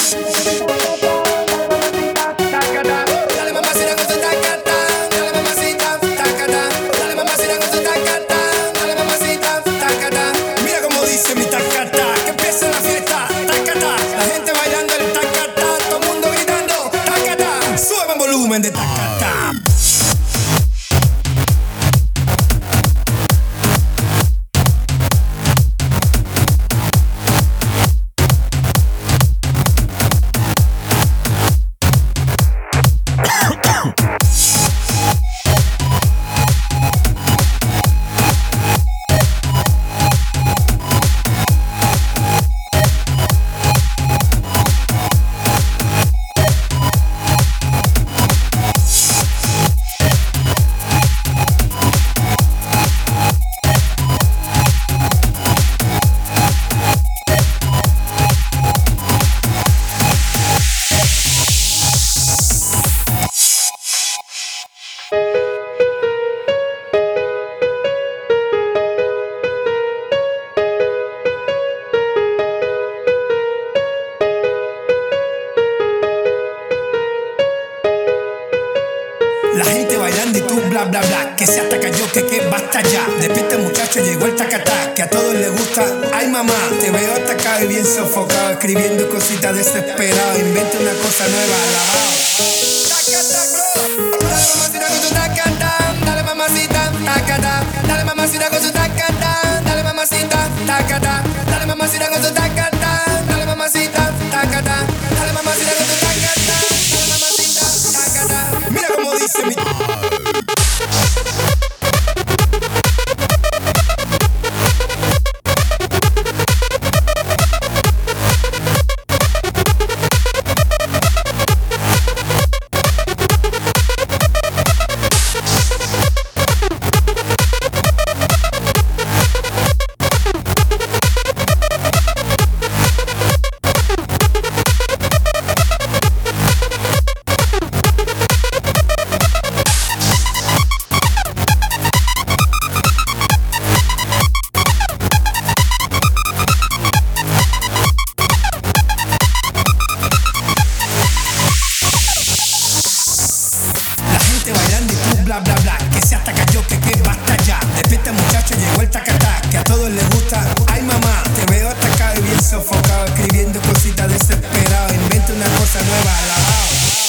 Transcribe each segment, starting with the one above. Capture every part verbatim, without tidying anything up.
De tacata. La gente bailando y tú bla bla bla, que se hasta cayó, que que basta ya. Despierta muchacho, llegó el tacatá, que a todos les gusta. Ay mamá, te veo atacado y bien sofocado, escribiendo cositas desesperado. Inventa una cosa nueva, alabao. Dale mamacita con su tacatá, dale mamacita, tacatá, dale mamacita con su tacatá, dale mamacita, tacatá, dale mamacita con su tacatá, dale mamacita, tacatá. Mira cómo dice mi... Bla bla bla, que se hasta cayó, que que basta ya. Despierta muchacho, llegó el tacatá, que a todos les gusta. Ay mamá, te veo atacado y bien sofocado, escribiendo cositas desesperado. Inventa una cosa nueva, alabao.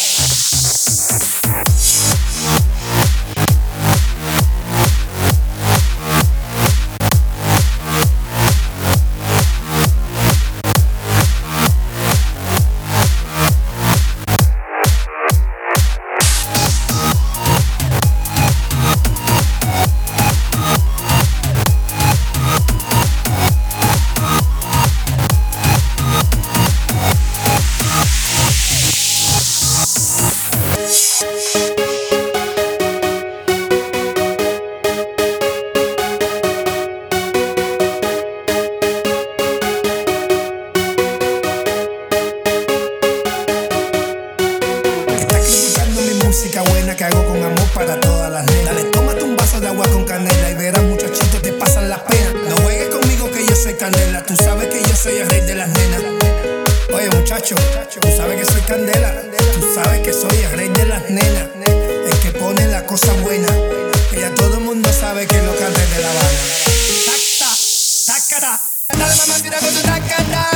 Música buena que hago con amor para todas las nenas. Dale, tómate un vaso de agua con canela y verás muchachito te pasan las penas. No juegues conmigo que yo soy candela, tú sabes que yo soy el rey de las nenas. Oye muchacho, tú sabes que soy candela, tú sabes que soy el rey de las nenas. El que pone la cosa buena, que ya todo el mundo sabe que lo cante de La Habana. Tacta, tacata, dale mamacita con tu tacata.